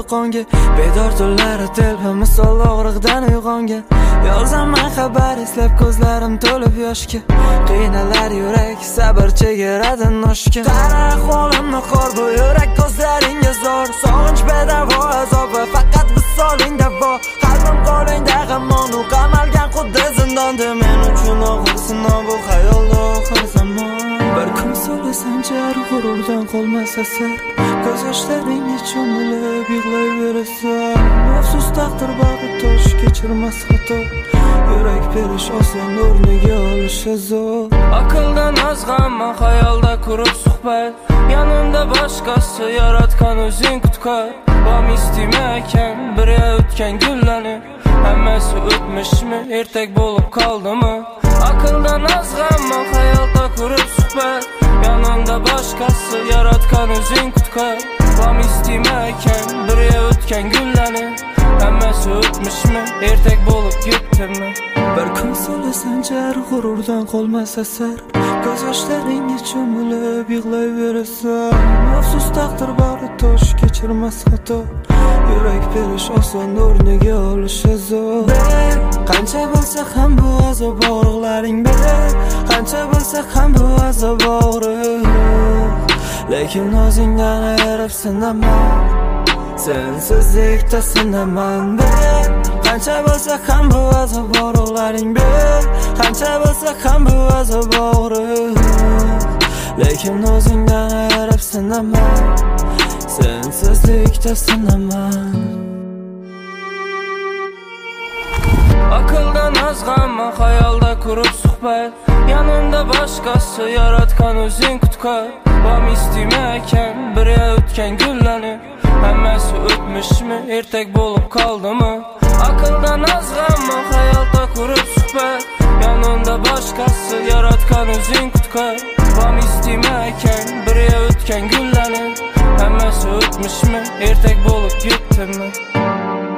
qonga bedor tunlari telba misol og'riqdan uyg'ongan yozaman xabar eslab ko'zlarim to'lib yoshga qiynalar yurak sabr chegaradan oshgan qara ahvolimni qor bu yurak ko'zlaringga zor sog'inch bedavo azob va faqat visoling davo qalbim qo'lingda g'amon u qamalgan xuddi zindonda men uchun og'ir sinov bu xayolda oxir zamon bir kun so'lasang jar g'ururdan qolmas asar ko'z yoshlaringga cho'milib yig'layverasan afsus taqdir bag'i tosh kechirmas xato yurak berish oson o'rniga olish zo'r aqldan azg'anma xayolda qurib suhbat yanimda boshqasi yaratgan o'zing qutqar va mistima ekan bir o'tgan gullanib hammasi o'tmishmi ertak bo'lib qoldimi aqldan azg'anma xayolda qurib suhbat yanimda boshqasi yaratgan o'zing qutqar va mistima ekan bir o'tgan gullanib hammasi o'tmishmi ertak bo'lib ketdimi bir kun so'lasang jar g'ururdan qolmas asar ko'z yoshlaringga cho'milib yig'layverasan afsus taqdir bag'i tosh kechirmas xato yurak berish oson o'rniga olish zo'r qancha bo'lsa ham bu azob og'riqlaring ber qancha bo'lsa ham bu azob og'riq lekin o'zingdan ayirib sinaman sensizlikda sinaman ber qancha bo'lsa ham bu azob og'riqlaring ber qancha bo'lsa ham bu azob og'riq lekin o'zingdan ayirib sinaman sensizlikda sinaman aqldan azg'anma xayolda qurib suhbat yanimda boshqasi yaratgan o'zing qutqar va mistima ekan bir o'tgan gullanib hammasi o'tmishmi ertak bo'lib qoldimi aqldan azg'anma xayolda qurib suhbat yanimda boshqasi yaratgan o'zing qutqar va mistima ekan bir o'tgan gullanib hammasi o'tmishmi ertak bo'lib ketdimi